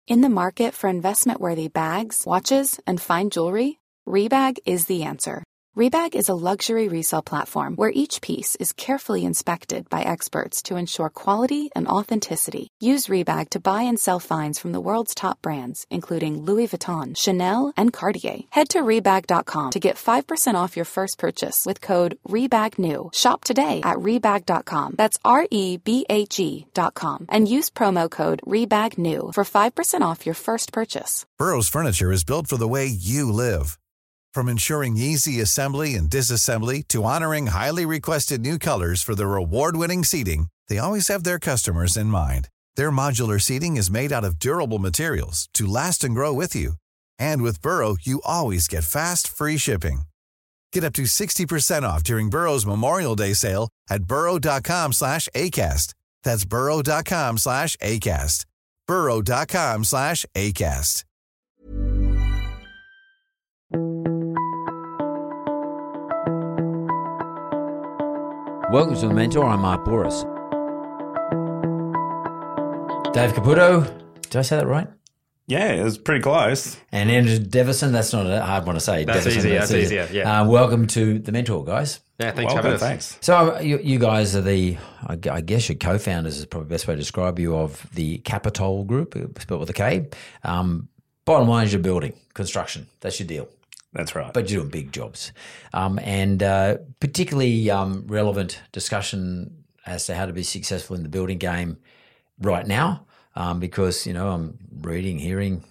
In the market for investment-worthy bags, watches, and fine jewelry, Rebag is the answer. Rebag is a luxury resale platform where each piece is carefully inspected by experts to ensure quality and authenticity. Use Rebag to buy and sell finds from the world's top brands, including Louis Vuitton, Chanel, and Cartier. Head to Rebag.com to get 5% off your first purchase with code REBAGNEW. Shop today at Rebag.com. That's REBAG.com. And use promo code REBAGNEW for 5% off your first purchase. Burrow's furniture is built for the way you live. From ensuring easy assembly and disassembly to honoring highly requested new colors for their award-winning seating, they always have their customers in mind. Their modular seating is made out of durable materials to last and grow with you. And with Burrow, you always get fast, free shipping. Get up to 60% off during Burrow's Memorial Day sale at burrow.com/ACAST. That's burrow.com/ACAST. burrow.com/ACAST. Welcome to The Mentor. I'm Mark Boris. Dave Caputo, did I say that right? Yeah, it was pretty close. And Andrew Devison, that's not a hard one to say. That's Devison, easy, that's easier, yeah. Welcome to The Mentor, guys. Yeah, thanks for having us. Thanks. So you guys are I guess your co-founders is probably the best way to describe you, of the Capitol Group, spelled with a K. Bottom line is you're building, construction. That's your deal. That's right. But you're doing big jobs. And particularly relevant discussion as to how to be successful in the building game right now, because, I'm reading, hearing,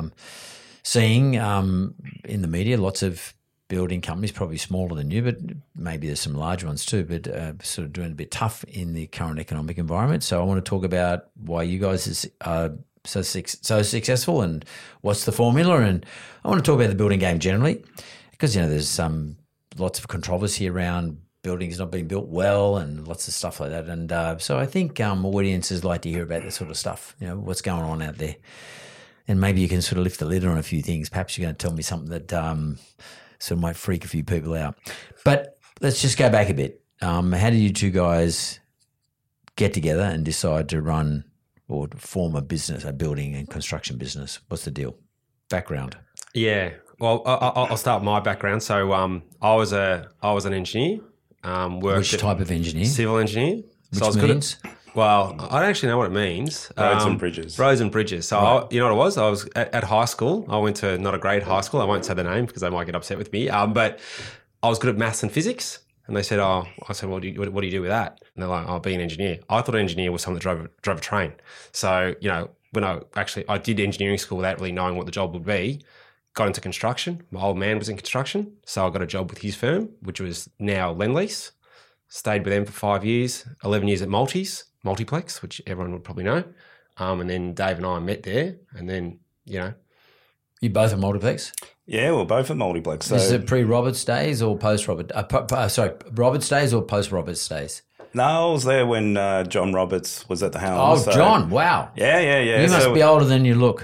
seeing in the media lots of building companies, probably smaller than you, but maybe there's some large ones too, but sort of doing a bit tough in the current economic environment. So I want to talk about why you guys are so successful and what's the formula. And I want to talk about the building game generally, because, there's lots of controversy around buildings not being built well and lots of stuff like that. And so I think audiences like to hear about this sort of stuff, what's going on out there. And maybe you can sort of lift the lid on a few things. Perhaps you're going to tell me something that sort of might freak a few people out. But let's just go back a bit. How did you two guys get together and decide to run or form a business, a building and construction business? What's the deal? Background. Yeah. Well, I'll start my background. So I was an engineer. Which type of engineer? Civil engineer. Which so I was means? Well, I don't actually know what it means. Roads and bridges. Roads and bridges. So Right. you know what it was? I was at high school. I went to not a great high school. I won't say the name because they might get upset with me. But I was good at maths and physics. And they said, I said, well, what do you do with that? And they're like, I'll be an engineer. I thought an engineer was someone that drove a train. So, when I did engineering school without really knowing what the job would be, got into construction. My old man was in construction. So I got a job with his firm, which was now Lendlease. Stayed with them for 5 years, 11 years at Multiplex, which everyone would probably know. And then Dave and I met there. And then, You both are Multiplex? Yeah, we're both at Multiplex. So. Is it pre-Roberts days or post-Roberts? Roberts days or post-Roberts days? No, I was there when John Roberts was at the helm. John, wow. Yeah. You must be older than you look.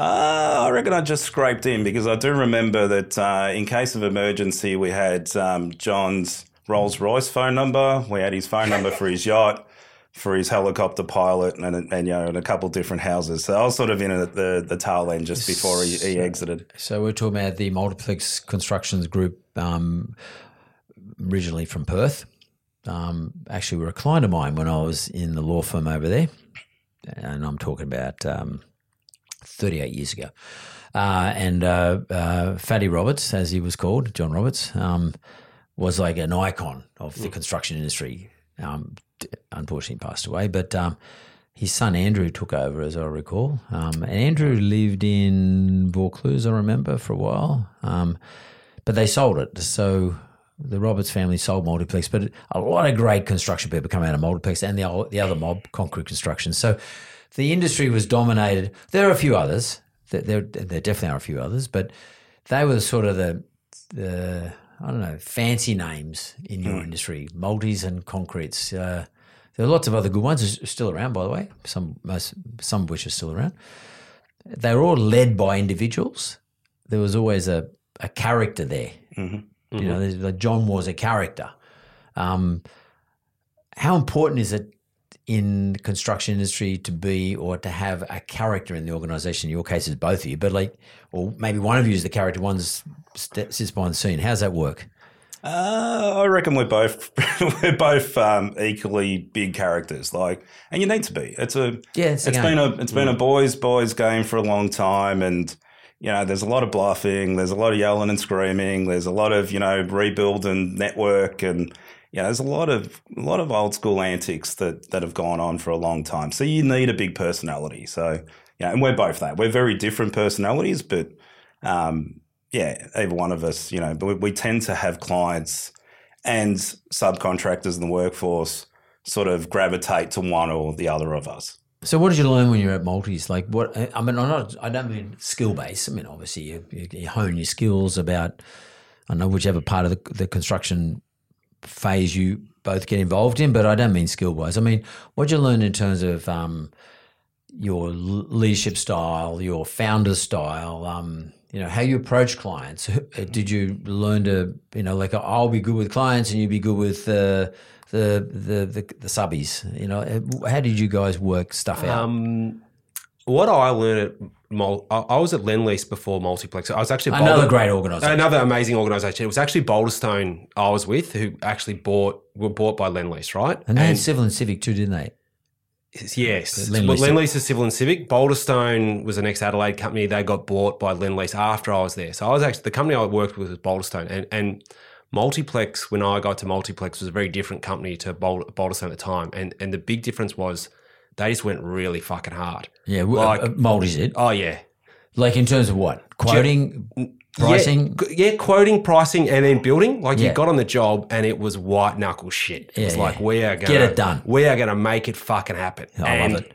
I reckon I just scraped in, because I do remember that in case of emergency, we had John's Rolls-Royce phone number. We had his phone number for his yacht, for his helicopter pilot, and a couple different houses. So I was sort of in at the tail end just before he exited. So we're talking about the Multiplex Constructions Group, originally from Perth. Actually, were a client of mine when I was in the law firm over there, and I'm talking about 38 years ago. Fatty Roberts, as he was called, John Roberts, was like an icon of the construction industry. Unfortunately passed away, but his son Andrew took over, as I recall. And Andrew lived in Vaucluse, I remember, for a while. But they sold it. So the Roberts family sold Multiplex, but a lot of great construction people come out of Multiplex and the other mob, Concrete Construction. So the industry was dominated. There are a few others. There definitely are a few others, but they were sort of the I don't know, fancy names in your industry, multis and concretes. There are lots of other good ones still around, by the way, some of which are still around. They were all led by individuals. There was always a character there. Mm-hmm. Like John was a character. How important is it in the construction industry to be or to have a character in the organisation? In your case, it's both of you, but or maybe one of you is the character, one sits behind the scene. How's that work? I reckon we're both equally big characters. And you need to be. It's been a boys game for a long time, and there's a lot of bluffing, there's a lot of yelling and screaming, there's a lot of rebuild and network, and there's a lot of old school antics that have gone on for a long time. So you need a big personality. So and we're both that. We're very different personalities, but either one of us, but we tend to have clients and subcontractors in the workforce sort of gravitate to one or the other of us. So what did you learn when you were at Multis? I don't mean skill based. I mean, obviously you hone your skills about, I know, whichever part of the construction phase you both get involved in, but I don't mean skill wise. I mean, what did you learn in terms of your leadership style, your founder style, how you approach clients? Did you learn to, I'll be good with clients and you be good with the subbies? How did you guys work stuff out? What I learned I was at Lendlease before Multiplex. I was actually another great organisation, another amazing organisation. It was actually Boulderstone I was with, who actually were bought by Lendlease, right? And they had Civil and Civic too, didn't they? Yes. Lendlease is Civil and Civic. Boulderstone was an ex-Adelaide company. They got bought by Lendlease after I was there. So I was actually, the company I worked with was Boulderstone. And Multiplex, when I got to Multiplex, was a very different company to Boulderstone at the time. And the big difference was they just went really fucking hard. Yeah, Multis did. Oh, yeah. Like in terms of what? Quoting, pricing? Yeah, quoting, pricing, and then building. You got on the job and it was white knuckle shit. It was we are going to get it done. We are going to make it fucking happen. I love it.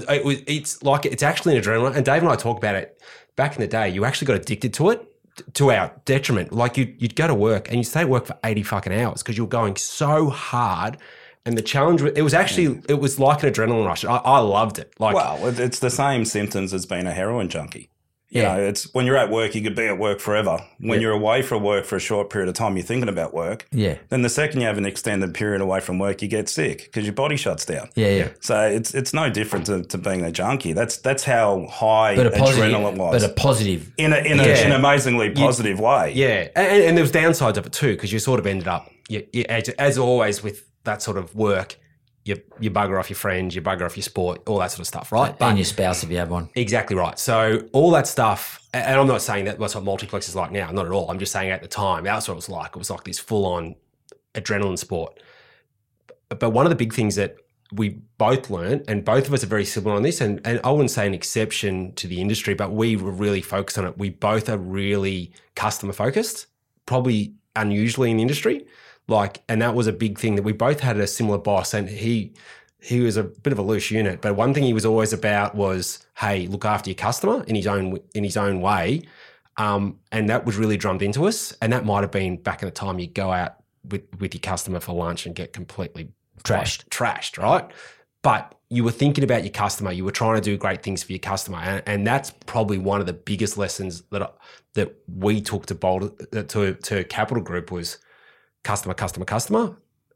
It's actually an adrenaline. And Dave and I talk about it. Back in the day, you actually got addicted to it, to our detriment. You'd go to work and you'd stay at work for 80 fucking hours because you were going so hard. And the challenge, it was like an adrenaline rush. I loved it. It's the same symptoms as being a heroin junkie. Yeah. It's when you're at work, you could be at work forever. When you're away from work for a short period of time, you're thinking about work. Yeah. Then the second you have an extended period away from work, you get sick because your body shuts down. Yeah. So it's no different to being a junkie. That's how high adrenaline was. But a positive. In an amazingly positive way. Yeah. And there was downsides of it too, because you sort of ended up, as always with that sort of work, you bugger off your friends, you bugger off your sport, all that sort of stuff, right? And your spouse if you have one. Exactly right. So all that stuff, and I'm not saying that's what Multiplex is like now, not at all. I'm just saying at the time, that's what it was like. It was like this full-on adrenaline sport. But one of the big things that we both learned, and both of us are very similar on this, and I wouldn't say an exception to the industry, but we were really focused on it. We both are really customer-focused, probably unusually in the industry. And that was a big thing that we both had a similar boss, and he was a bit of a loose unit. But one thing he was always about was, hey, look after your customer in his own way. And that was really drummed into us. And that might have been back in the time you'd go out with your customer for lunch and get completely trashed, right? But you were thinking about your customer. You were trying to do great things for your customer. And that's probably one of the biggest lessons that we took to Capital Group was customer.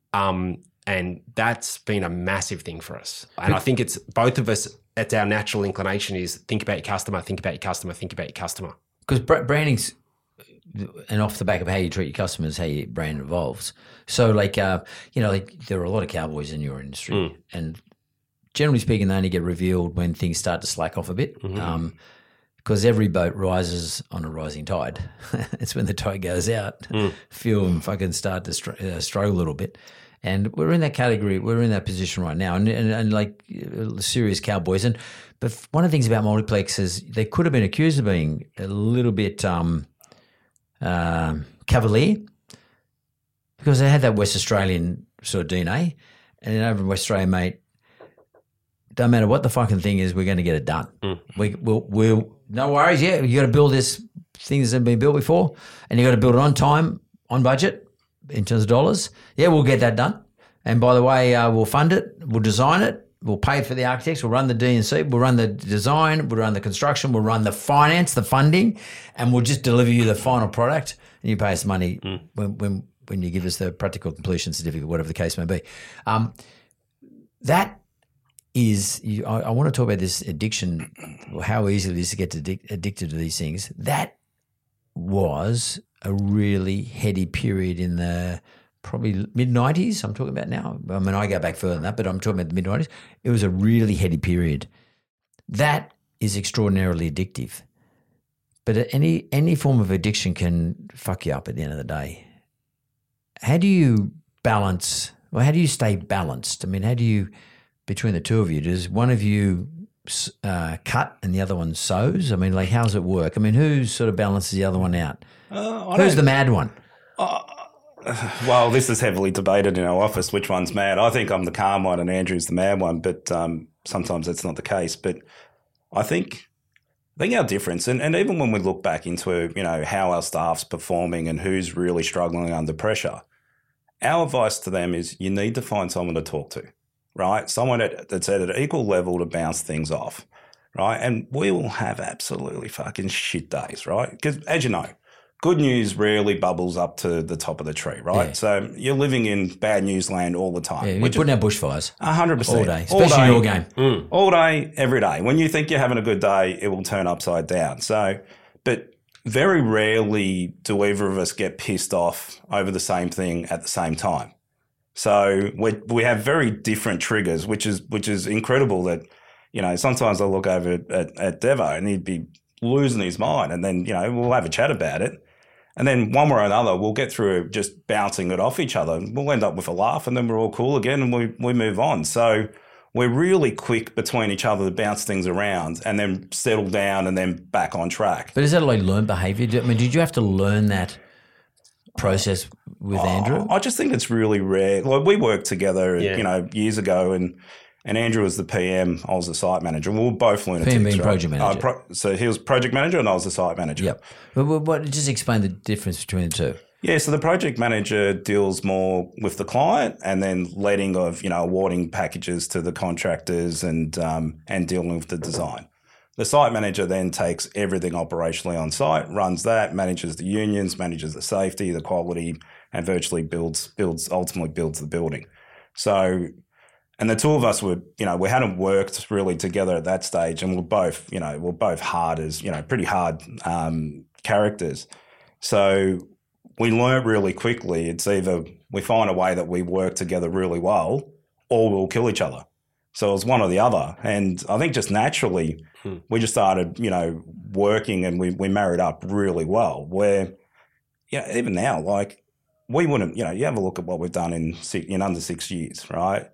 And that's been a massive thing for us. And I think it's both of us, it's our natural inclination is think about your customer, think about your customer, think about your customer. Because branding's, and off the back of how you treat your customers, how your brand evolves. So there are a lot of cowboys in your industry and generally speaking, they only get revealed when things start to slack off a bit. Mm-hmm. Because every boat rises on a rising tide. It's when the tide goes out, few of them fucking start to struggle a little bit. And we're in that category. We're in that position right now, and like serious cowboys. But one of the things about Multiplex is they could have been accused of being a little bit cavalier because they had that West Australian sort of DNA. And then over in West Australia, mate, don't matter what the fucking thing is, we're going to get it done. We'll no worries. Yeah, you got to build this things that have been built before, and you got to build it on time, on budget, in terms of dollars. Yeah, we'll get that done. And by the way, we'll fund it, we'll design it, we'll pay for the architects, we'll run the D&C, we'll run the design, we'll run the construction, we'll run the finance, the funding, and we'll just deliver you the final product. And you pay us money when you give us the practical completion certificate, whatever the case may be. That I want to talk about this addiction, how easy it is to get addicted to these things. That was a really heady period in the probably mid-90s. I'm talking about now. I mean, I go back further than that, but I'm talking about the mid-90s. It was a really heady period. That is extraordinarily addictive. But any form of addiction can fuck you up at the end of the day. How do you balance, how do you stay balanced? I mean, how do you, between the two of you, does one of you cut and the other one sews? I mean, like, how does it work? I mean, who sort of balances the other one out? Who's the mad one? Well, this is heavily debated in our office, which one's mad. I think I'm the calm one and Andrew's the mad one, but sometimes that's not the case. But I think our difference, and even when we look back into, how our staff's performing and who's really struggling under pressure, our advice to them is you need to find someone to talk to, right? Someone that's at an equal level to bounce things off, right? And we will have absolutely fucking shit days, right? Because as you know, good news rarely bubbles up to the top of the tree, right? Yeah. So you're living in bad news land all the time. Yeah, you're putting out bushfires. 100%. All day, especially your game. All day, every day. When you think you're having a good day, it will turn upside down. So, but very rarely do either of us get pissed off over the same thing at the same time. So we have very different triggers, which is incredible that, sometimes I look over at Devo and he'd be losing his mind and then, we'll have a chat about it. And then one way or another, we'll get through just bouncing it off each other. We'll end up with a laugh and then we're all cool again and we move on. So we're really quick between each other to bounce things around and then settle down and then back on track. But is that like learned behaviour? I mean, did you have to learn that process with Andrew? I just think it's really rare. Like we worked together, years ago and Andrew was the PM, I was the site manager. We were both lunatics. PM being right? project manager. So he was project manager and I was the site manager. Yep. But just explain the difference between the two. Yeah, so the project manager deals more with the client and then letting of, awarding packages to the contractors and dealing with the design. The site manager then takes everything operationally on site, runs that, manages the unions, manages the safety, the quality, and virtually ultimately builds the building. So, and the two of us were, we hadn't worked really together at that stage, and we're both hard as, pretty hard characters. So we learnt really quickly. It's either we find a way that we work together really well, or we'll kill each other. So it was one or the other. And I think just naturally, we just started, working and we married up really well. Where, even now, like we wouldn't, you have a look at what we've done in under 6 years, right?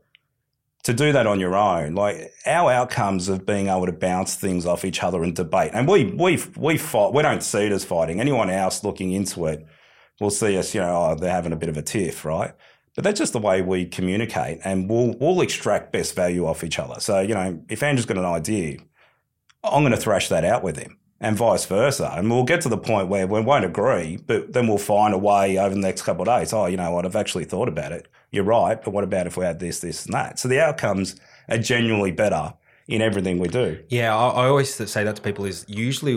To do that on your own, like our outcomes of being able to bounce things off each other and debate, and we fight. We don't see it as fighting. Anyone else looking into it will see us, they're having a bit of a tiff, right? But that's just the way we communicate, and we'll extract best value off each other. So if Andrew's got an idea, I'm going to thrash that out with him, and vice versa. And we'll get to the point where we won't agree, but then we'll find a way over the next couple of days. Oh, you know what? I've actually thought about it. You're right, but what about if we had this, and that? So the outcomes are genuinely better in everything we do. Yeah, I always say that to people is usually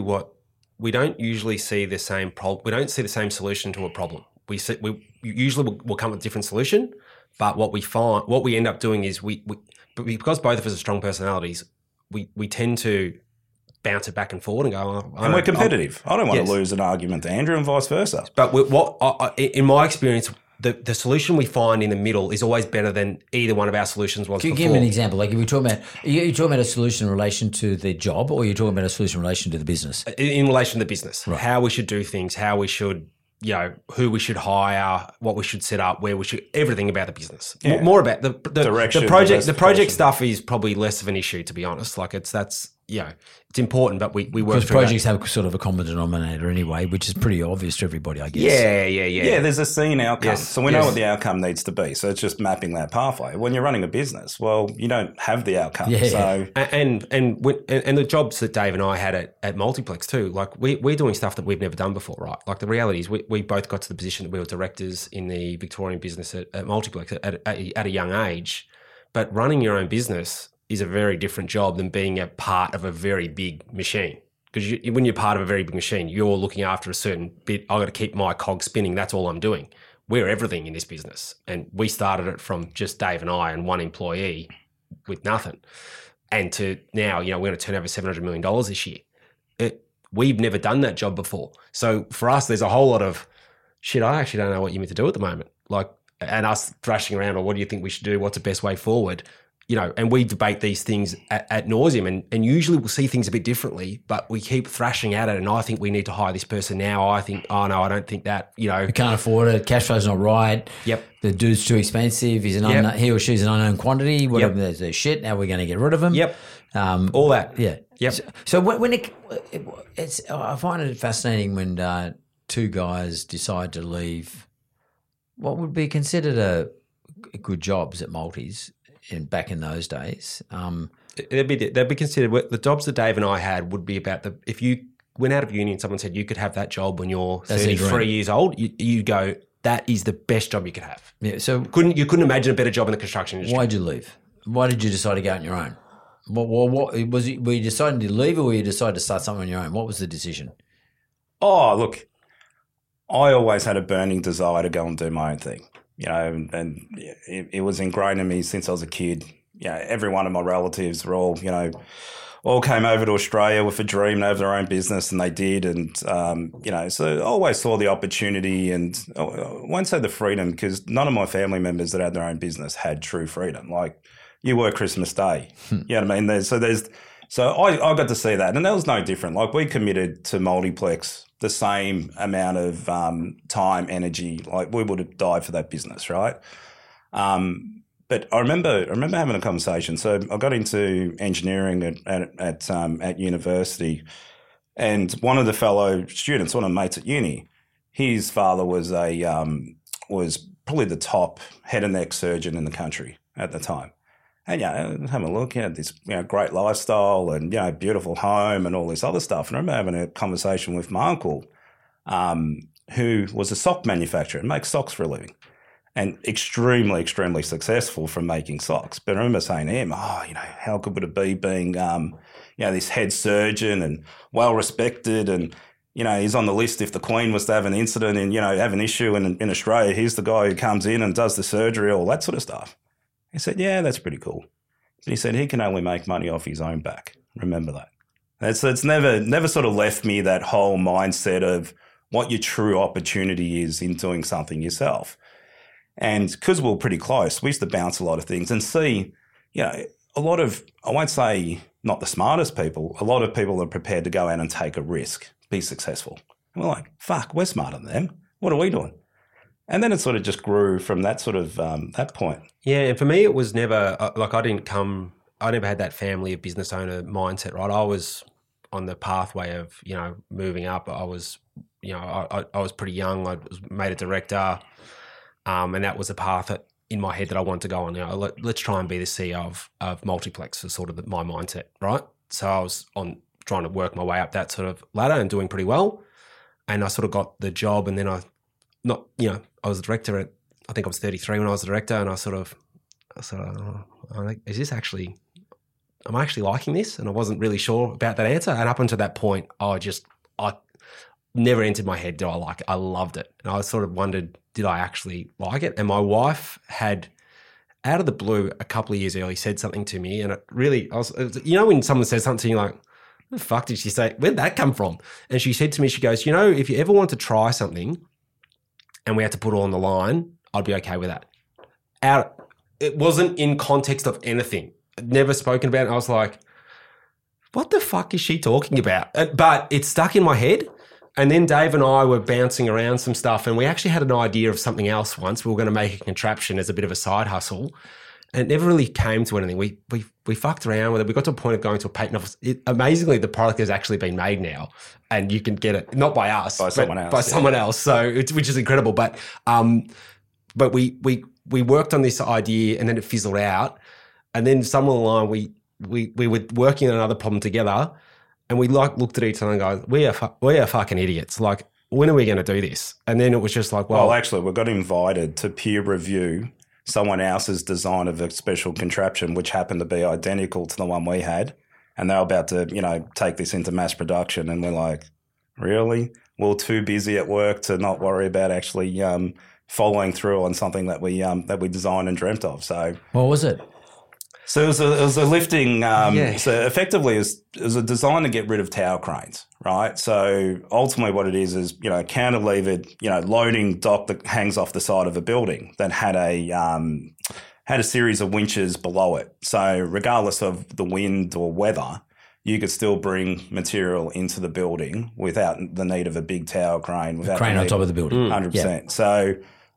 we don't usually see the same problem. We don't see the same solution to a problem. We usually will come with a different solution, but what we end up doing is because both of us are strong personalities, we tend to bounce it back and forward and go. And we're competitive. I don't want to lose an argument to Andrew and vice versa. But in my experience, the solution we find in the middle is always better than either one of our solutions was before. Give me an example. Like if you're talking about a solution in relation to the job, or you're talking about a solution in relation to the business? In relation to the business, right. How we should do things, how we should, who we should hire, what we should set up, where we should, everything about the business. Yeah. More about the direction. The project stuff is probably less of an issue, to be honest. Like it's important, but we work because projects have sort of a common denominator anyway, which is pretty obvious to everybody, I guess. Yeah. Yeah, there's a seen outcome. Yes. So we know what the outcome needs to be. So it's just mapping that pathway. When you're running a business, well, you don't have the outcome. Yeah. So and the jobs that Dave and I had at Multiplex too, like we're doing stuff that we've never done before, right? Like the reality is we both got to the position that we were directors in the Victorian business at Multiplex at a young age. But running your own business is a very different job than being a part of a very big machine. Because when you're part of a very big machine, you're looking after a certain bit. I've got to keep my cog spinning. That's all I'm doing. We're everything in this business. And we started it from just Dave and I and one employee with nothing. And to now, we're going to turn over $700 million this year. We've never done that job before. So for us, there's a whole lot of shit. I actually don't know what you meant to do at the moment. And us thrashing around, or what do you think we should do? What's the best way forward? And we debate these things at nauseum, and usually we'll see things a bit differently, but we keep thrashing at it. And I think we need to hire this person now. I think, oh no, I don't think that, We can't afford it. Cash flow's not right. Yep. The dude's too expensive. He's he or she's an unknown quantity. Whatever. There's shit. How are we going to get rid of him? Yep. All that. Yeah. Yep. So when it's, I find it fascinating when two guys decide to leave what would be considered a good jobs at multis back in those days. They'd be considered, the jobs that Dave and I had would be about if you went out of uni and someone said you could have that job when you're 33 years old, you go, that is the best job you could have. Yeah. So you couldn't imagine a better job in the construction industry. Why'd you leave? Why did you decide to go on your own? What was it? Were you deciding to leave, or were you deciding to start something on your own? What was the decision? Oh, look, I always had a burning desire to go and do my own thing, and it was ingrained in me since I was a kid. Every one of my relatives were all came over to Australia with a dream to have their own business, and they did. And, so I always saw the opportunity, and I won't say the freedom, because none of my family members that had their own business had true freedom. Like, you work Christmas Day. You know what I mean? So I got to see that, and that was no different. Like, we committed to Multiplex the same amount of time, energy. Like, we would have died for that business, right? But I remember having a conversation. So I got into engineering at university, and one of the fellow students, one of my mates at uni, his father was was probably the top head and neck surgeon in the country at the time. And have a look at this great lifestyle and beautiful home and all this other stuff. And I remember having a conversation with my uncle, who was a sock manufacturer and makes socks for a living, and extremely, extremely successful from making socks. But I remember saying to him, how good would it be being, this head surgeon and well respected, and he's on the list if the Queen was to have an incident and have an issue in Australia. He's the guy who comes in and does the surgery, all that sort of stuff. He said, yeah, that's pretty cool. But he said he can only make money off his own back. Remember that. It's never sort of left me that whole mindset of what your true opportunity is in doing something yourself. And because we were pretty close, we used to bounce a lot of things and see, a lot of, I won't say not the smartest people, a lot of people are prepared to go out and take a risk, be successful. And we're like, fuck, we're smarter than them. What are we doing? And then it sort of just grew from that sort of that point. Yeah, and for me, it was never I never had that family of business owner mindset, right? I was on the pathway of, moving up. I was, I was pretty young. I was made a director, and that was a path in my head that I wanted to go on. Let's try and be the CEO of Multiplex was sort of my mindset, right? So I was trying to work my way up that sort of ladder and doing pretty well. And I sort of got the job, and then I was a director at, I think I was 33 when I was a director, and I thought, am I actually liking this? And I wasn't really sure about that answer. And up until that point, I never entered my head, did I like it? I loved it. And I sort of wondered, did I actually like it? And my wife had, out of the blue, a couple of years early, said something to me, and it really, when someone says something, you're like, what the fuck did she say? Where'd that come from? And she said to me, she goes, if you ever want to try something and we had to put it on the line, I'd be okay with that. It wasn't in context of anything. I'd never spoken about it. I was like, what the fuck is she talking about? But it stuck in my head. And then Dave and I were bouncing around some stuff, and we actually had an idea of something else once. We were going to make a contraption as a bit of a side hustle. And it never really came to anything. We fucked around with it. We got to a point of going to a patent office. Amazingly, the product has actually been made now, and you can get it not by us, by someone else. By someone else. So which is incredible. But we worked on this idea, and then it fizzled out. And then somewhere along we were working on another problem together, and we looked at each other and go, we are fucking idiots. Like, when are we going to do this? And then it was just like, well, actually, we got invited to peer review someone else's design of a special contraption, which happened to be identical to the one we had. And they were about to, take this into mass production. And we're like, really? We're too busy at work to not worry about actually following through on something that we designed and dreamt of. So what was it? So it was a lifting. So effectively, it was a design to get rid of tower cranes, right? So ultimately, what it is a cantilevered, loading dock that hangs off the side of a building that had a series of winches below it. So regardless of the wind or weather, you could still bring material into the building without the need of a big tower crane. Without crane on top of the building. 100%. Yeah. So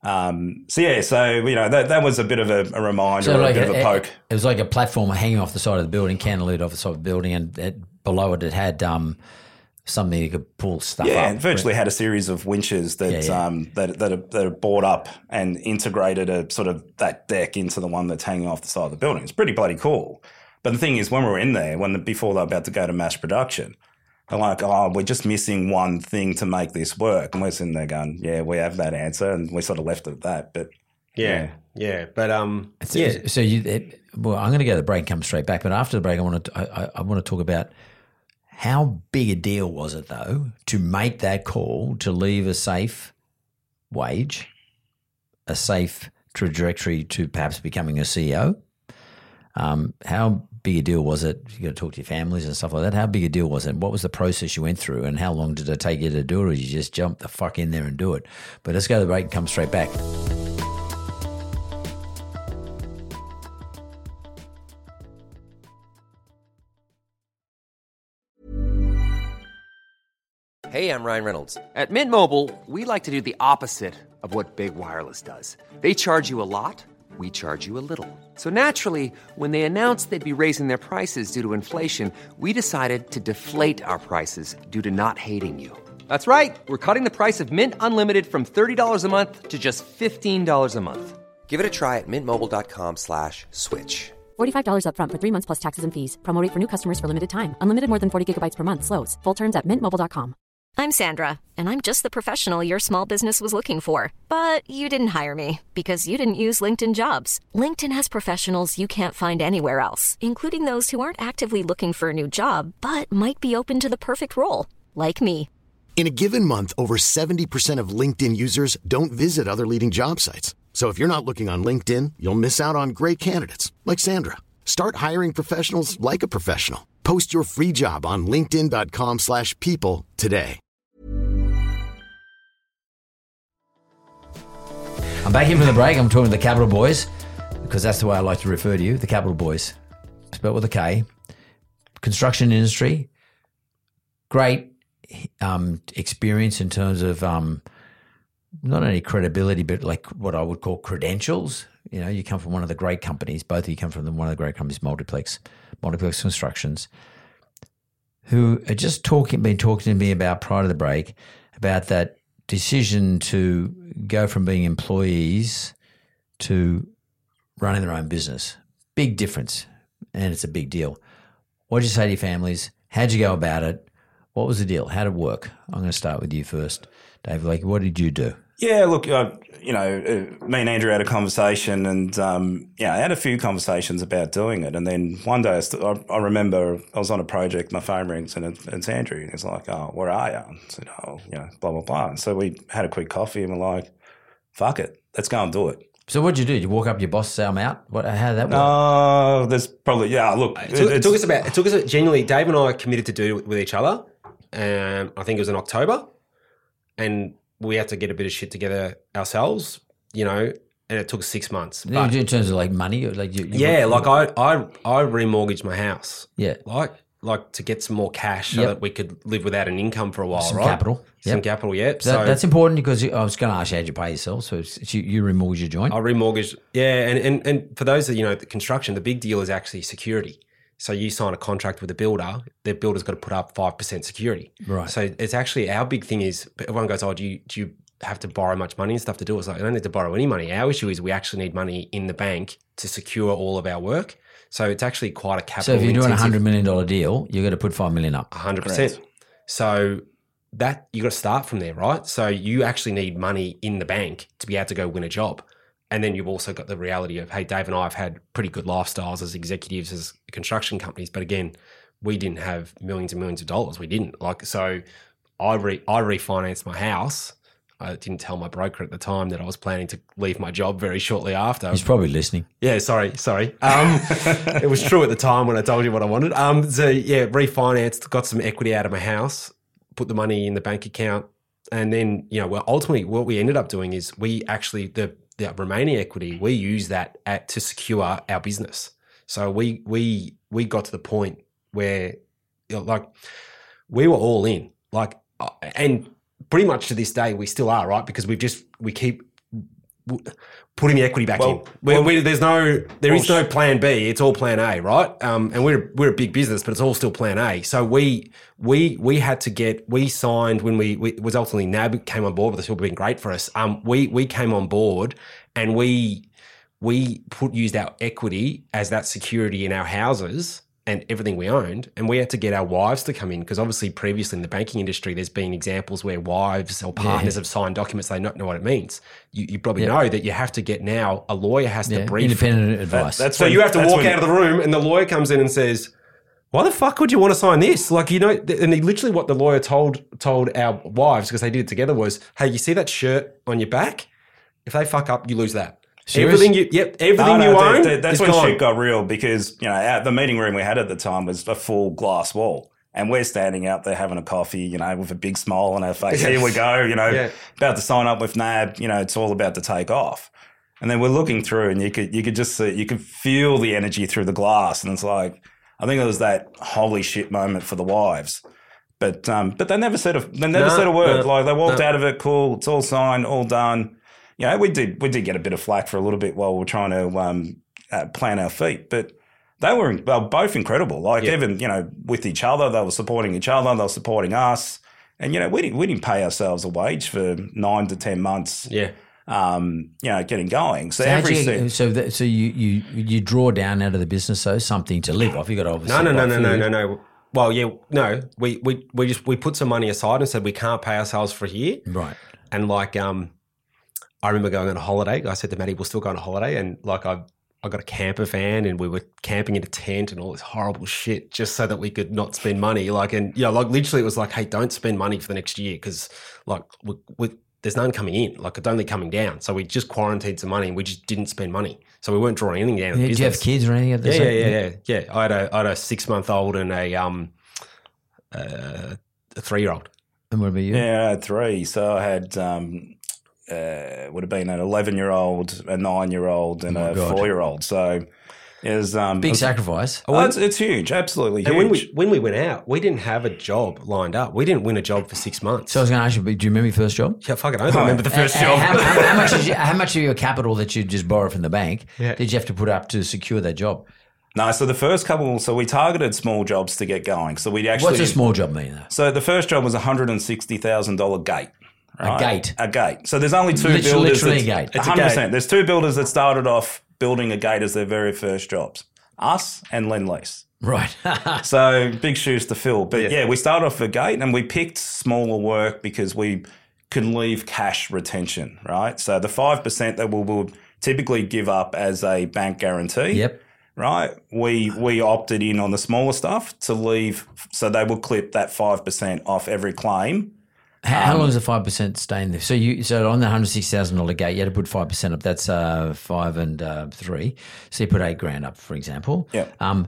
that was a bit of a reminder, a bit of a poke. It was like a platform hanging off the side of the building, cantilevered off the side of the building, and below it had something you could pull stuff up. Yeah, and virtually had a series of winches that are brought up and integrated a sort of that deck into the one that's hanging off the side of the building. It's pretty bloody cool. But the thing is, when we were in there, before they were about to go to mass production, they're like, we're just missing one thing to make this work. And we're sitting there going, yeah, we have that answer. And we sort of left it at that. But yeah. But So I'm going to go to the break and come straight back. But after the break, I want to talk about how big a deal was it, though, to make that call to leave a safe wage, a safe trajectory to perhaps becoming a CEO. How big a deal was it? You got to talk to your families and stuff like that. How big a deal was it? What was the process you went through, and how long did it take you to do it? Or you just jump the fuck in there and do it? But let's go to the break and come straight back. Hey, I'm Ryan Reynolds. At Mint Mobile, we like to do the opposite of what Big Wireless does. They charge you a lot. We charge you a little. So naturally, when they announced they'd be raising their prices due to inflation, we decided to deflate our prices due to not hating you. That's right. We're cutting the price of Mint Unlimited from $30 a month to just $15 a month. Give it a try at mintmobile.com/switch. $45 up front for 3 months plus taxes and fees. Promo rate for new customers for limited time. Unlimited more than 40 gigabytes per month. Slows full terms at mintmobile.com. I'm Sandra, and I'm just the professional your small business was looking for. But you didn't hire me because you didn't use LinkedIn Jobs. LinkedIn has professionals you can't find anywhere else, including those who aren't actively looking for a new job, but might be open to the perfect role, like me. In a given month, over 70% of LinkedIn users don't visit other leading job sites. So if you're not looking on LinkedIn, you'll miss out on great candidates like Sandra. Start hiring professionals like a professional. Post your free job on linkedin.com/people today. I'm back in from the break. I'm talking to the Capital Boys because that's the way I like to refer to you, the Capital Boys. Spelled with a K. Construction industry. Great experience in terms of not only credibility, but like what I would call credentials. You know, you come from one of the great companies. Both of you come from one of the great companies, Multiplex Constructions, who are just been talking to me about prior to the break about that decision to go from being employees to running their own business. Big difference, and it's a big deal. What did you say to your families? How'd you go about it? What was the deal? How did it work? I'm going to start with you first, Dave. Like, what did you do? Yeah, look, me and Andrew had a conversation, and I had a few conversations about doing it. And then one day, I remember I was on a project, my phone rings, and it's Andrew. And he's like, "Oh, where are you?" I said, "Oh, blah blah blah." And so we had a quick coffee, and we're like, "Fuck it, let's go and do it." So what'd you do? Did you walk up to your boss, say I'm out? How did that work? No, there's probably look. It took us genuinely. Dave and I committed to do it with each other. I think it was in October, and we had to get a bit of shit together ourselves, and it took 6 months. But, in terms of like money, like I remortgaged my house. Yeah, like to get some more cash so that we could live without an income for a while, some right? Capital, some capital, yeah. That's important because I was going to ask you how'd you pay yourself. So you remortgaged your joint. I remortgaged, yeah. And for those that the construction, the big deal is actually security. So you sign a contract with a builder, the builder's got to put up 5% security. Right. So it's actually, our big thing is, everyone goes, "Oh, do you have to borrow much money and stuff to do it?" It's like, I don't need to borrow any money. Our issue is we actually need money in the bank to secure all of our work. So it's actually quite a capital. So if you're doing a $100 million deal, you're going to put $5 million up. 100%. So that you got to start from there, right? So you actually need money in the bank to be able to go win a job. And then you've also got the reality of, hey, Dave and I have had pretty good lifestyles as executives, as construction companies. But again, we didn't have millions and millions of dollars. We didn't. So I refinanced my house I didn't tell my broker at the time that I was planning to leave my job very shortly after. He's probably listening. Yeah, sorry. It was true at the time when I told you what I wanted. So yeah, refinanced, got some equity out of my house, put the money in the bank account, and then ultimately what we ended up doing is we actually the remaining equity we used that to secure our business. So we got to the point where we were all in, and pretty much to this day we still are, right? Because we keep putting the equity back in. There is no plan B. It's all plan A, right? And we're a big business, but it's all still plan A. So we had to we signed when we was ultimately NAB came on board, but this would have been great for us. We came on board and we used our equity as that security in our houses and everything we owned, and we had to get our wives to come in because obviously previously in the banking industry there's been examples where wives or partners have signed documents they don't know what it means. You probably know that you have to get now, a lawyer has to brief. Independent advice. So you have to walk out of the room and the lawyer comes in and says, why the fuck would you want to sign this? And literally what the lawyer told our wives, because they did it together, was, hey, you see that shirt on your back? If they fuck up, you lose that. Serious? Everything you own. That's is when gone. shit got real because the meeting room we had at the time was a full glass wall, and we're standing out there having a coffee, with a big smile on our face. Here we go, about to sign up with NAB. It's all about to take off, and then we're looking through, and you could just see, you could feel the energy through the glass, and it's like, I think it was that holy shit moment for the wives. But they never said a word. They walked out of it, cool. It's all signed, all done. We did get a bit of flack for a little bit while we were trying to plant our feet, but they were both incredible. Even with each other, they were supporting each other, they were supporting us, and we didn't pay ourselves a wage for 9 to 10 months. Yeah. Getting going. So you draw down out of the business something to live off. You got to obviously no. Well, yeah, no. We put some money aside and said we can't pay ourselves for a year, right? And I remember going on a holiday. I said to Maddie, we'll still go on a holiday. And I got a camper van and we were camping in a tent and all this horrible shit just so that we could not spend money. Literally it was like, hey, don't spend money for the next year because there's none coming in. It's only coming down. So we just quarantined some money and we just didn't spend money. So we weren't drawing anything down. Did you have kids or anything at the time? Yeah. I had a 6-month-old and a 3-year-old. And what about you? Yeah, I had 3. So I had would have been an 11-year-old, a 9-year-old, and a 4-year-old. So it was big sacrifice. It's huge, absolutely huge. And when we went out, we didn't have a job lined up. We didn't win a job for 6 months. So I was going to ask you, do you remember your first job? Yeah, fucking I don't remember the first job. How much of your capital that you just borrowed from the bank did you have to put up to secure that job? No, so the first couple, we targeted small jobs to get going. So we actually. What's a small job mean? So the first job was a $160,000 gate. Right? A gate. So there's only two builders. Literally a gate. It's 100%. There's 2 builders that started off building a gate as their very first jobs. Us and Lend-Lease. Right. So big shoes to fill. But we started off a gate and we picked smaller work because we can leave cash retention, right? So the 5% that we will typically give up as a bank guarantee. Yep. Right. We opted in on the smaller stuff to leave. So they will clip that 5% off every claim. How long does the 5% stay in there? So on the $160,000 gate, you had to put 5% up. That's 5 and 3. So you put $8,000 up, for example. Yeah.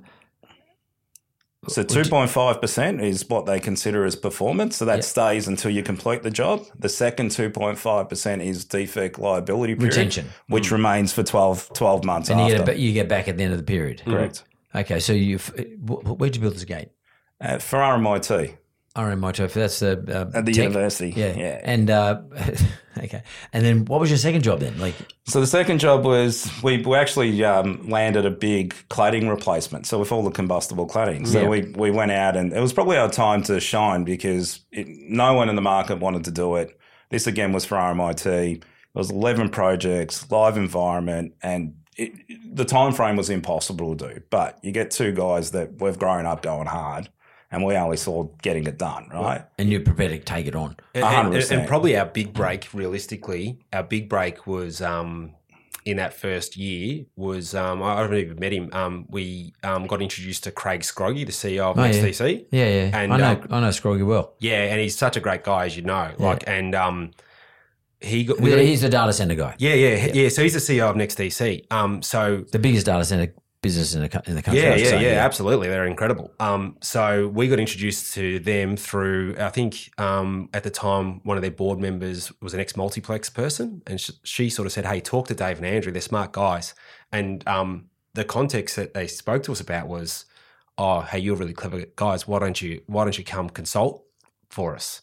So 2.5% is what they consider as performance. So that stays until you complete the job. The second 2.5% is defect liability period, retention, which remains for 12 months and after. You get back at the end of the period. Correct. Okay. So where'd you build this gate? For RMIT. RMIT, that's the at the tech university. Yeah. And okay. And then what was your second job then? So the second job was we actually landed a big cladding replacement. So with all the combustible cladding. So we went out and it was probably our time to shine because no one in the market wanted to do it. This again was for RMIT. It was 11 projects, live environment, and the time frame was impossible to do. But you get 2 guys that we've grown up going hard. And we only saw getting it done, right? And you're prepared to take it on. 100%. And probably our big break, realistically, was in that first year was, I haven't even met him, we got introduced to Craig Scroggie, the CEO of NextDC. Yeah. And, I know Scroggie well. Yeah, and he's such a great guy, as you know. He's the data center guy. Yeah. So he's the CEO of NextDC. So the biggest data center business in the country. Yeah, absolutely. They're incredible. So we got introduced to them through, I think at the time, one of their board members was an ex-multiplex person, and she sort of said, hey, talk to Dave and Andrew. They're smart guys. And the context that they spoke to us about was, oh, hey, you're really clever guys. Why don't you come consult for us?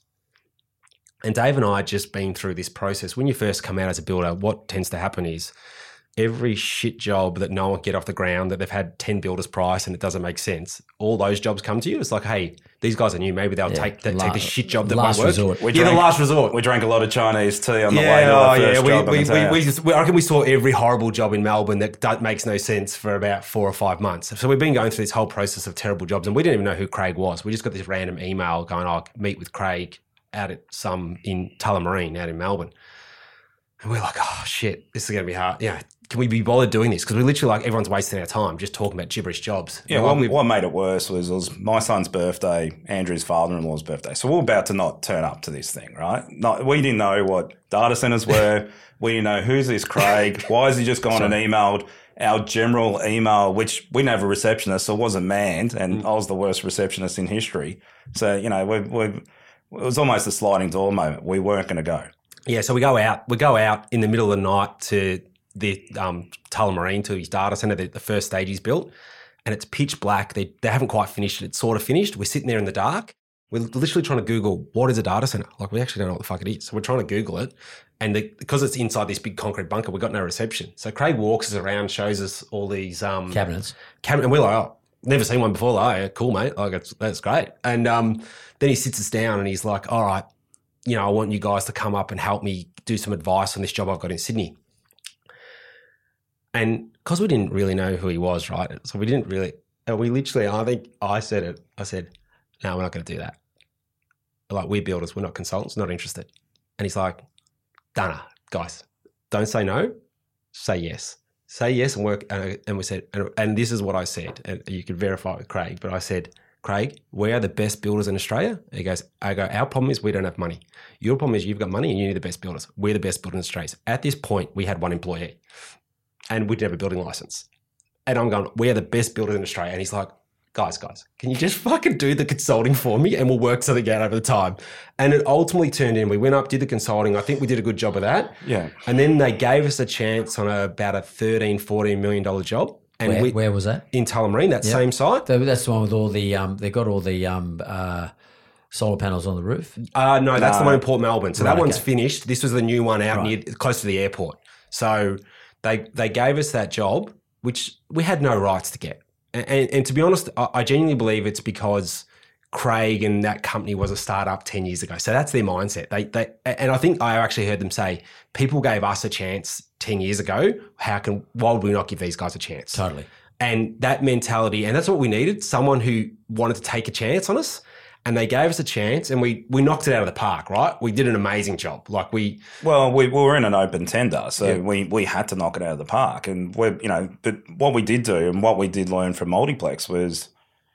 And Dave and I had just been through this process. When you first come out as a builder, what tends to happen is every shit job that no one can get off the ground, that they've had 10 builders price and it doesn't make sense, all those jobs come to you. It's like, hey, these guys are new. Maybe they'll take the shit job that won't work. Resort. The last resort. We drank a lot of Chinese tea on the way to our first job. I reckon we saw every horrible job in Melbourne that makes no sense for about 4 or 5 months. So we've been going through this whole process of terrible jobs, and we didn't even know who Craig was. We just got this random email going, oh, meet with Craig out at in Tullamarine out in Melbourne. And we're like, oh, shit, this is going to be hard. Yeah, can we be bothered doing this? Because we're literally like, everyone's wasting our time just talking about gibberish jobs. Yeah, what made it worse was it was my son's birthday, Andrew's father-in-law's birthday. So we were about to not turn up to this thing, right? We didn't know what data centers were. We didn't know, who's this Craig? Why has he just gone and emailed our general email, which we didn't have a receptionist, so it wasn't manned, and I was the worst receptionist in history. So, you know, it was almost a sliding door moment. We weren't going to go. Yeah, so we go out in the middle of the night to the Tullamarine, to his data centre, the first stage he's built, and it's pitch black. They haven't quite finished it. It's sort of finished. We're sitting there in the dark. We're literally trying to Google, what is a data centre? Like, we actually don't know what the fuck it is. So we're trying to Google it, and because it's inside this big concrete bunker, we've got no reception. So Craig walks us around, shows us all these cabinets, and we're like, oh, never seen one before. Like, oh, cool, mate. Like, that's great. And then he sits us down and he's like, all right, you know, I want you guys to come up and help me do some advice on this job I've got in Sydney. And because we didn't really know who he was, right? So we didn't really, we literally, I think I said it. I said, no, we're not going to do that. Like, we're builders, we're not consultants, not interested. And he's like, Dana, guys, don't say no, say yes. Say yes and work. And we said, and this is what I said, and you could verify it with Craig, but I said, Craig, we are the best builders in Australia. He goes, our problem is we don't have money. Your problem is you've got money and you need the best builders. We're the best builders in Australia. At this point, we had one employee and we didn't have a building license. And I'm going, we are the best builders in Australia. And he's like, guys, can you just fucking do the consulting for me and we'll work something out over the time? And it ultimately turned in. We went up, did the consulting. I think we did a good job of that. Yeah. And then they gave us a chance on about a $13-14 million job. And where was that? In Tullamarine, that same site. That's the one with all the they got all the solar panels on the roof. No, that's the one in Port Melbourne. So that one's finished. This was the new one out near, close to the airport. So they gave us that job, which we had no rights to get. And to be honest, I genuinely believe it's because Craig and that company was a startup 10 years ago. So that's their mindset. And I think I actually heard them say, people gave us a chance 10 years ago. Why would we not give these guys a chance? Totally. And that mentality, and that's what we needed, someone who wanted to take a chance on us. And they gave us a chance and we knocked it out of the park, right? We did an amazing job. Like we were in an open tender, so we had to knock it out of the park. And but what we did do and what we did learn from Multiplex was,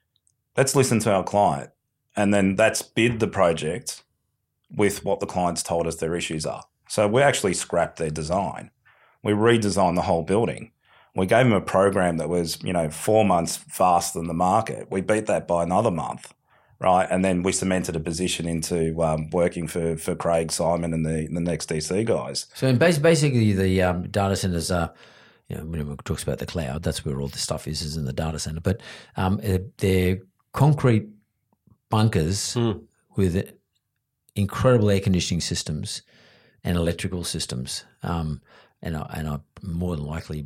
let's listen to our client and then let's bid the project with what the clients told us their issues are. So we actually scrapped their design. We redesigned the whole building. We gave them a program that was, 4 months faster than the market. We beat that by another month, right? And then we cemented a position into working for Craig, Simon and the NextDC guys. So basically the data centers are, when we talk about the cloud, that's where all the stuff is in the data center. But they're concrete bunkers with incredible air conditioning systems and electrical systems, and more than likely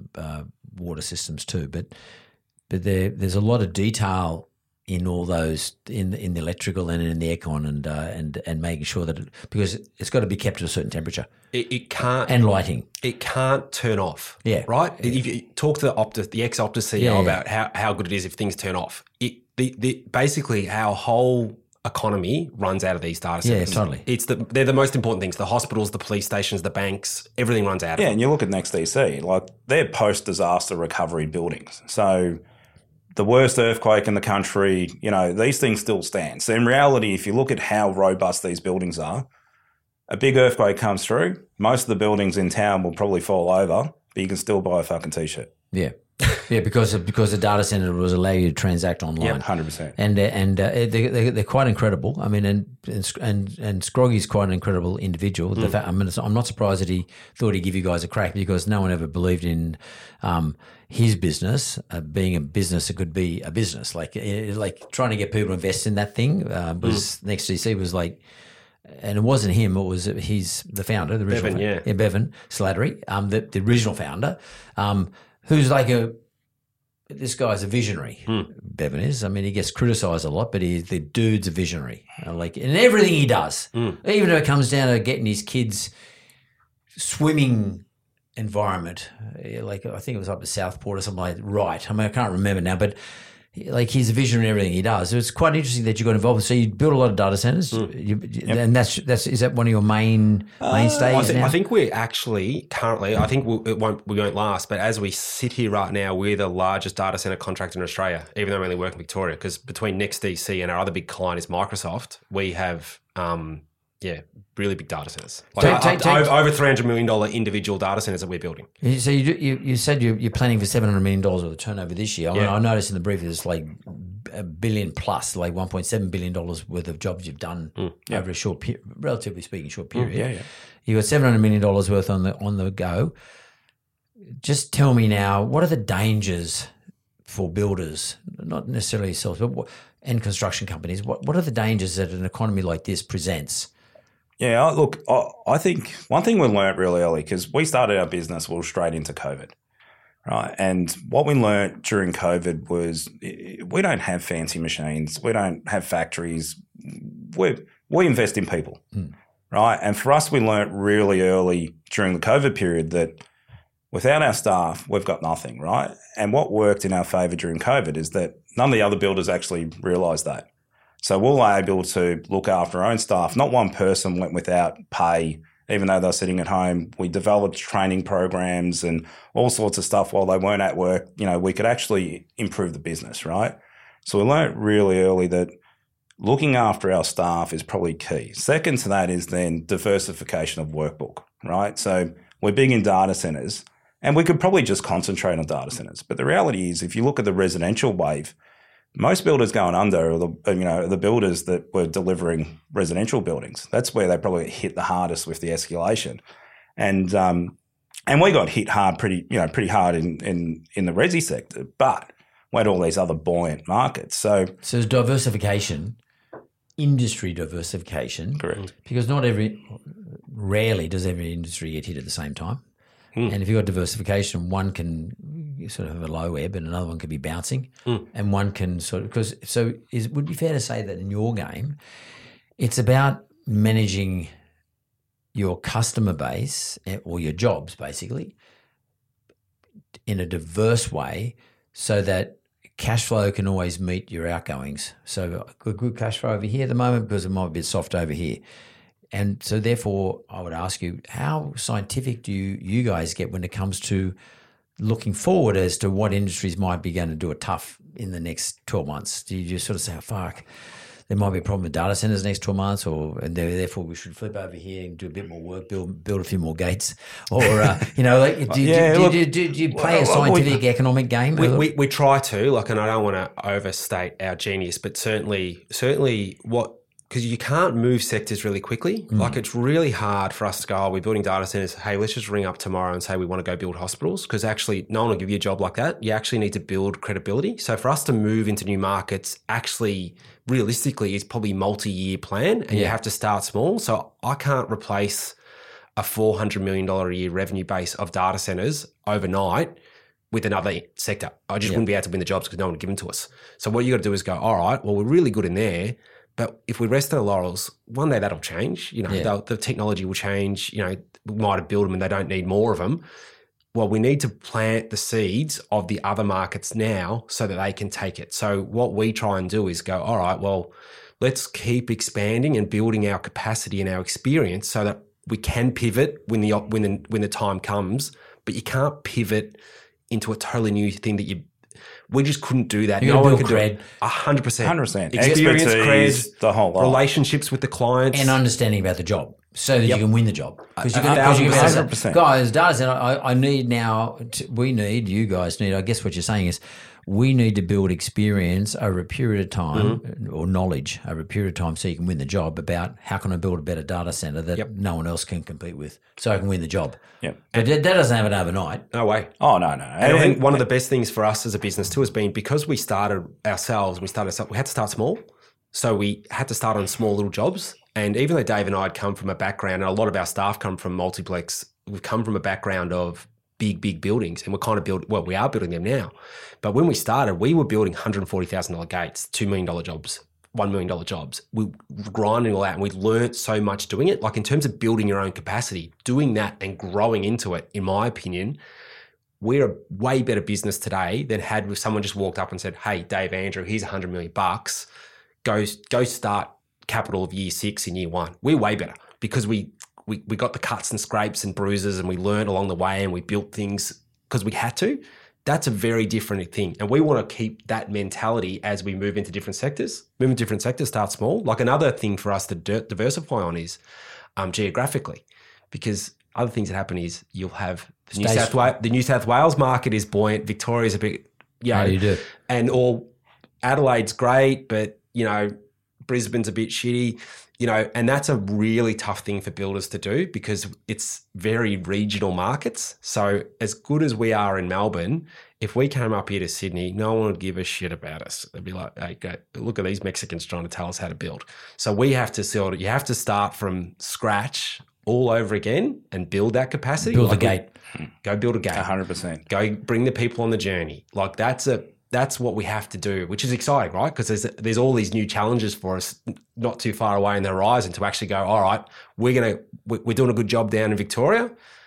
water systems too. But there's a lot of detail in all those, in the electrical and in the aircon and making sure that because it's got to be kept at a certain temperature. It can't, and lighting. It can't turn off. Yeah, right. Yeah. If you talk to the ex-Optus CEO about how good it is if things turn off. Basically our whole economy runs out of these data centers. Yeah, totally. They're the most important things. The hospitals, the police stations, the banks, everything runs out of them. Yeah, and you look at NextDC, like they're post-disaster recovery buildings. So the worst earthquake in the country, these things still stand. So in reality, if you look at how robust these buildings are, a big earthquake comes through, most of the buildings in town will probably fall over, but you can still buy a fucking T-shirt. Yeah. Yeah, because the data center was allow you to transact online. Yeah, 100%. And they're quite incredible. I mean, and Scroggy's quite an incredible individual. I'm not surprised that he thought he'd give you guys a crack, because no one ever believed in his business being a business. It could be a business, like trying to get people to invest in that thing. Was NextGC was like. And it wasn't him; it was the founder, the original Bevan, Bevan Slattery, the original founder, who's like this guy's a visionary. Bevan is. I mean, he gets criticised a lot, but the dude's a visionary. In everything he does, even if it comes down to getting his kids swimming environment, like I think it was up at Southport or something like that. Right. I mean, I can't remember now, but. Like he's a visionary in everything he does. So it's quite interesting that you got involved. So you build a lot of data centers, and is that one of your mainstays now? I think we're actually currently. I think we won't last. But as we sit here right now, we're the largest data center contractor in Australia, even though we only work in Victoria. Because between NextDC and our other big client is Microsoft, we have really big data centers. Over $300 million individual data centers that we're building. So you said you're planning for $700 million worth of turnover this year. I noticed in the brief there's like $1 billion plus, like $1.7 billion worth of jobs you've done over a short period, relatively speaking, short period. You got $700 million worth on the go. Just tell me now, what are the dangers for builders, not necessarily yourselves, and construction companies? What are the dangers that an economy like this presents? Yeah, look, I think one thing we learnt really early, because we started our business, we were straight into COVID, right? And what we learnt during COVID was we don't have fancy machines. We don't have factories. We invest in people, right? And for us, we learnt really early during the COVID period that without our staff, we've got nothing, right? And what worked in our favour during COVID is that none of the other builders actually realised that. So we were able to look after our own staff. Not one person went without pay, even though they were sitting at home. We developed training programs and all sorts of stuff while they weren't at work. We could actually improve the business, right? So we learned really early that looking after our staff is probably key. Second to that is then diversification of workbook, right? So we're big in data centers, and we could probably just concentrate on data centers. But the reality is, if you look at the residential wave, most builders going under are the builders that were delivering residential buildings. That's where they probably hit the hardest with the escalation, and we got hit hard, pretty hard in the resi sector. But we had all these other buoyant markets. So there's diversification, industry diversification, correct? Because rarely does every industry get hit at the same time. And if you've got diversification, one can sort of have a low ebb and another one could be bouncing, and one can would it be fair to say that in your game, it's about managing your customer base or your jobs basically in a diverse way so that cash flow can always meet your outgoings. So good cash flow over here at the moment because it might be a bit soft over here. And so therefore, I would ask you, how scientific do you guys get when it comes to looking forward as to what industries might be going to do it tough in the next 12 months? Do you just sort of say, oh, fuck, there might be a problem with data centers next 12 months, and therefore we should flip over here and do a bit more work, build a few more gates? Or, do you play a scientific economic game? We try to, and I don't want to overstate our genius, but certainly because you can't move sectors really quickly. It's really hard for us to go, we're building data centers. Hey, let's just ring up tomorrow and say we want to go build hospitals, because actually no one will give you a job like that. You actually need to build credibility. So for us to move into new markets, actually, realistically, is probably multi-year plan, and you have to start small. So I can't replace a $400 million a year revenue base of data centers overnight with another sector. I just wouldn't be able to win the jobs because no one would give them to us. So what you got to do is go, all right, well, we're really good in there, but if we rest on our laurels, one day that'll change. The technology will change. We might have built them and they don't need more of them. Well, we need to plant the seeds of the other markets now so that they can take it. So what we try and do is go, all right, well, let's keep expanding and building our capacity and our experience so that we can pivot when the time comes. But you can't pivot into a totally new thing that We just couldn't do that. You No one build could cred. do it. 100%. 100%. Experience, Expertise, cred, the whole lot. relationships with the clients. And understanding about the job so that you can win the job. Because you can 100%. guys, data center, I need now, we need, you guys need, I guess what you're saying is we need to build experience over a period of time or knowledge over a period of time so you can win the job about how can I build a better data center that no one else can compete with so I can win the job. Yep. But that doesn't happen overnight. No way. Oh, no. And I think one of the best things for us as a business too has been because we started ourselves, we had to start small. So we had to start on small little jobs. And even though Dave and I had come from a background, and a lot of our staff come from multiplex, we've come from a background of big buildings, and we're kind of we are building them now. But when we started, we were building $140,000 gates, $2 million jobs, $1 million jobs. We were grinding all out, and we learned so much doing it. Like in terms of building your own capacity, doing that and growing into it, in my opinion, we're a way better business today than had if someone just walked up and said, "Hey, Dave, Andrew, here's $100 million. Go start capital of year 6 in year 1." We're way better because we got the cuts and scrapes and bruises, and we learned along the way, and we built things because we had to. That's a very different thing. And we want to keep that mentality as we move into different sectors. Move into different sectors, start small. Like another thing for us to diversify on is geographically, because other things that happen is you'll have the New South Wales market is buoyant. Victoria's a bit, How do you do? And Adelaide's great, but Brisbane's a bit shitty, and that's a really tough thing for builders to do because it's very regional markets. So as good as we are in Melbourne, if we came up here to Sydney, no one would give a shit about us. They'd be like, "Hey, look at these Mexicans trying to tell us how to build." So we have to you have to start from scratch all over again and build that capacity. Build a gate. Go build a gate. 100%. Go bring the people on the journey. Like that's what we have to do, which is exciting, right? Because there's all these new challenges for us not too far away in the horizon to actually go, all right, we're doing a good job down in Victoria,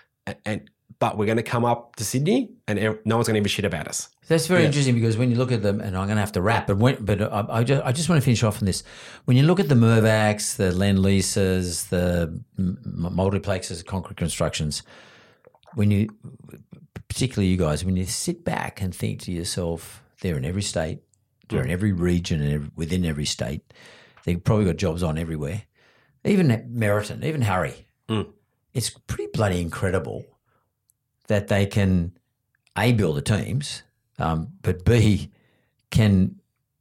but we're going to come up to Sydney and no one's going to give a shit about us. That's very interesting because when you look at them, and I'm going to have to wrap, but I just want to finish off on this. When you look at the Mirvacs, the Lendleases, the multiplexes, concrete constructions, particularly you guys, when you sit back and think to yourself, they're in every state, they're in every region and within every state. They've probably got jobs on everywhere. Even Meriton, even Harry. It's pretty bloody incredible that they can, A, build the teams, but B, can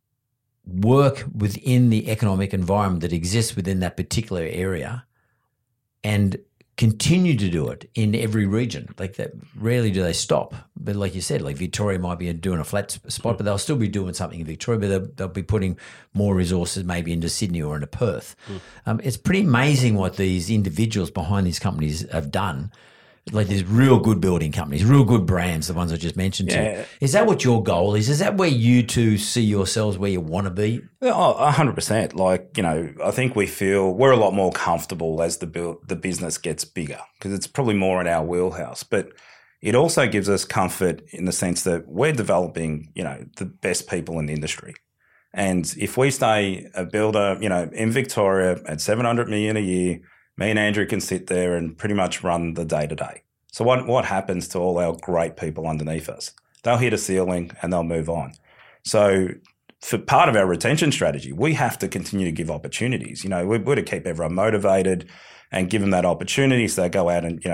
work within the economic environment that exists within that particular area and continue to do it in every region. Like that, rarely do they stop. But like you said, like Victoria might be doing a flat spot, but they'll still be doing something in Victoria, but they'll be putting more resources maybe into Sydney or into Perth. It's pretty amazing what these individuals behind these companies have done. Like there's real good building companies, real good brands, the ones I just mentioned to you. Is that what your goal is? Is that where you two see yourselves where you want to be? Oh, 100%. Like, I think we feel we're a lot more comfortable as the business gets bigger because it's probably more in our wheelhouse. But it also gives us comfort in the sense that we're developing, the best people in the industry. And if we stay a builder, in Victoria at $700 million a year, me and Andrew can sit there and pretty much run the day-to-day. So what happens to all our great people underneath us? They'll hit a ceiling and they'll move on. So for part of our retention strategy, we have to continue to give opportunities. We're to keep everyone motivated and give them that opportunity so they go out and,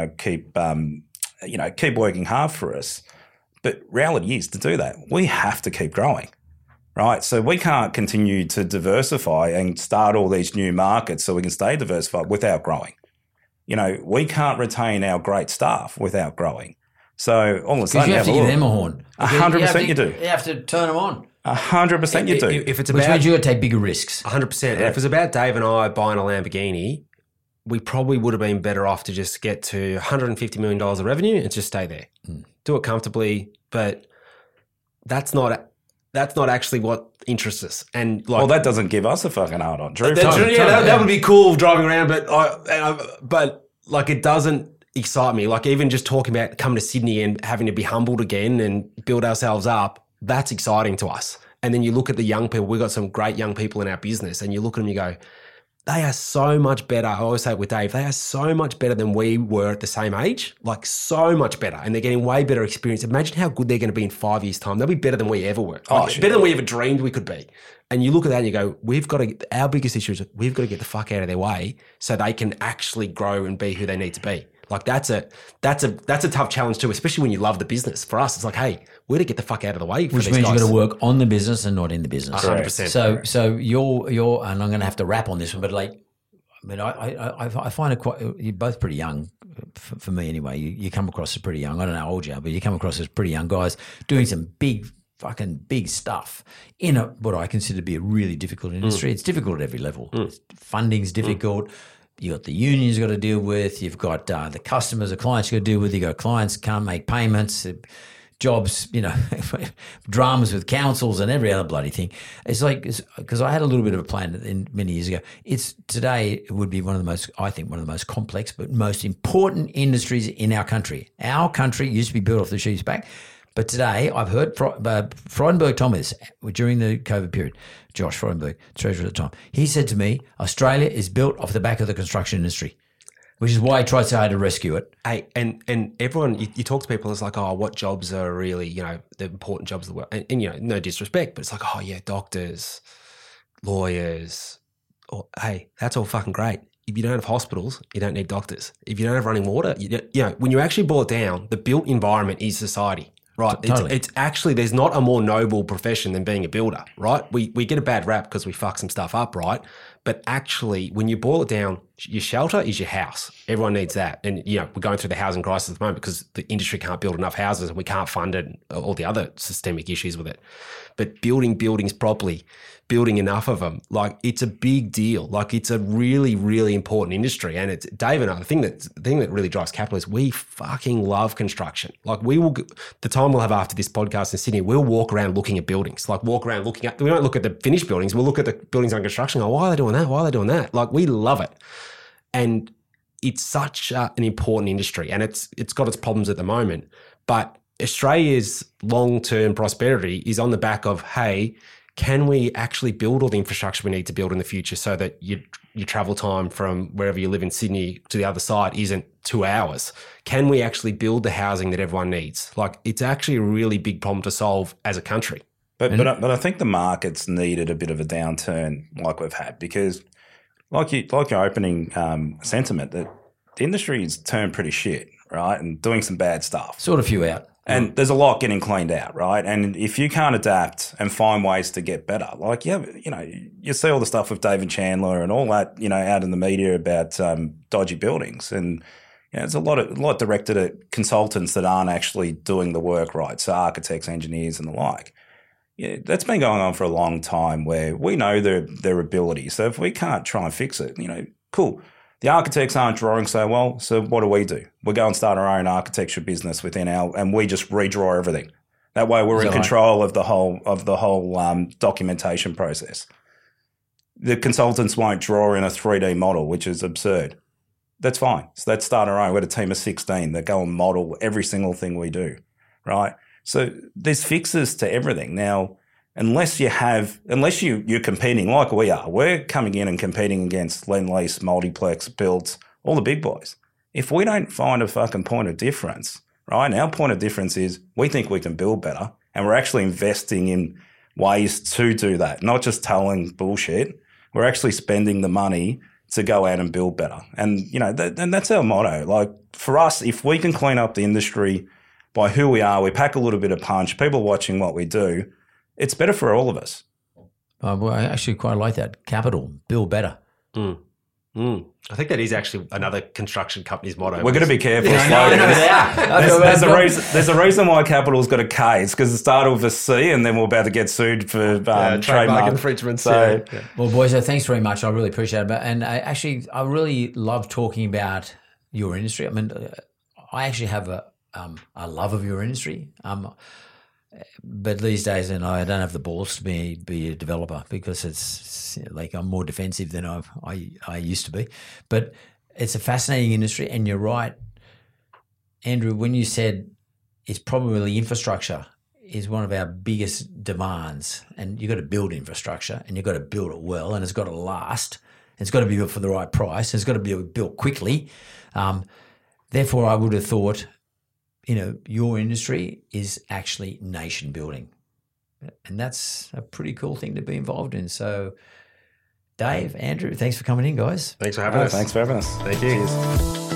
keep working hard for us. But reality is to do that, we have to keep growing. Right, so we can't continue to diversify and start all these new markets so we can stay diversified without growing. We can't retain our great staff without growing. So all of a sudden, you have to give them a horn. 100% you do. You have to turn them on. 100% you do. If it's Which about, means you got to take bigger risks. 100%. And if it was about Dave and I buying a Lamborghini, we probably would have been better off to just get to $150 million of revenue and just stay there. Do it comfortably, but that's not actually what interests us. And that doesn't give us a fucking hard on. Drew, that would be cool driving around, but it doesn't excite me. Like even just talking about coming to Sydney and having to be humbled again and build ourselves up, that's exciting to us. And then you look at the young people. We've got some great young people in our business, and you look at them, you go, they are so much better. I always say it with Dave, they are so much better than we were at the same age, like so much better. And they're getting way better experience. Imagine how good they're going to be in 5 years' time. They'll be better than we ever were. Better than we ever dreamed we could be. And you look at that and you go, our biggest issue is we've got to get the fuck out of their way so they can actually grow and be who they need to be. Like that's a tough challenge too, especially when you love the business. For us, it's like, hey, we're to get the fuck out of the way for Which these means guys. you've got to work on the business and not in the business. 100%. So you're, and I'm going to have to wrap on this one, but like, I mean, I find it quite. You're both pretty young, for me anyway. You come across as pretty young. I don't know how old you are, but you come across as pretty young guys doing some fucking big stuff in what I consider to be a really difficult industry. It's difficult at every level. Funding's difficult. You got the unions you got to deal with. You've got the customers, the clients you got to deal with. You got clients can't make payments. Jobs, dramas with councils and every other bloody thing. It's like, because I had a little bit of a plan many years ago. Today it would be one of the most complex but most important industries in our country. Our country used to be built off the sheep's back. But today, I've heard Freudenberg told me this during the COVID period. Josh Freudenberg, treasurer at the time, he said to me, Australia is built off the back of the construction industry, which is why he tried so hard to rescue it. Hey, and everyone, you talk to people, it's like, oh, what jobs are really, the important jobs of the world? And no disrespect, but it's like, oh, yeah, doctors, lawyers. Hey, that's all fucking great. If you don't have hospitals, you don't need doctors. If you don't have running water, when you actually boil it down, the built environment is society. Right. Totally. It's actually, there's not a more noble profession than being a builder, right? We get a bad rap because we fuck some stuff up, right? But actually, when you boil it down, your shelter is your house. Everyone needs that. And, we're going through the housing crisis at the moment because the industry can't build enough houses and we can't fund it and all the other systemic issues with it. But building buildings properly, building enough of them, like it's a big deal. Like it's a really, really important industry. And it's Dave and I, the thing that really drives capital is we fucking love construction. Like the time we'll have after this podcast in Sydney, we'll walk around looking at buildings, we won't look at the finished buildings. We'll look at the buildings under construction. Why are they doing that? Why are they doing that? Like we love it. And it's such an important industry and it's got its problems at the moment. But Australia's long-term prosperity is on the back of, hey, can we actually build all the infrastructure we need to build in the future so that your travel time from wherever you live in Sydney to the other side isn't 2 hours? Can we actually build the housing that everyone needs? Like it's actually a really big problem to solve as a country. But I think the market's needed a bit of a downturn like we've had because like your opening sentiment that the industry's turned pretty shit, right, and doing some bad stuff. Sort a few out. And there's a lot getting cleaned out, right? And if you can't adapt and find ways to get better, like, you see all the stuff with David Chandler and all that, out in the media about dodgy buildings. And there's a lot directed at consultants that aren't actually doing the work right. So architects, engineers and the like. Yeah, that's been going on for a long time where we know their ability. So if we can't try and fix it, cool. The architects aren't drawing so well, so what do? We go and start our own architecture business and we just redraw everything. That way we're in control of the whole documentation process. The consultants won't draw in a 3D model, which is absurd. That's fine. So let's start our own. We're a team of 16 that go and model every single thing we do, right? So there's fixes to everything. Now, unless you're competing like we are, we're coming in and competing against Lend-Lease, Multiplex, Builds, all the big boys. If we don't find a fucking point of difference, right? And our point of difference is we think we can build better and we're actually investing in ways to do that, not just telling bullshit. We're actually spending the money to go out and build better. And, and that's our motto. Like for us, if we can clean up the industry by who we are, we pack a little bit of punch, people watching what we do, it's better for all of us. Well, I actually quite like that. Capital, build better. I think that is actually another construction company's motto. We're going to be careful. There's a reason why Capital's got a K. It's because it started with a C and then we're about to get sued for trademark infringement. So, Well, boys, thanks very much. I really appreciate it. And I really love talking about your industry. I mean, I actually have a love of your industry. But these days, I don't have the balls to be a developer because it's like I'm more defensive than I used to be. But it's a fascinating industry, and you're right, Andrew, when you said it's probably infrastructure is one of our biggest demands, and you've got to build infrastructure, and you've got to build it well, and it's got to last. It's got to be built for the right price. It's got to be built quickly. Therefore, I would have thought, your industry is actually nation building. And that's a pretty cool thing to be involved in. So, Dave, Andrew, thanks for coming in, guys. Thanks for having us. Thanks for having us. Thank you. Cheers.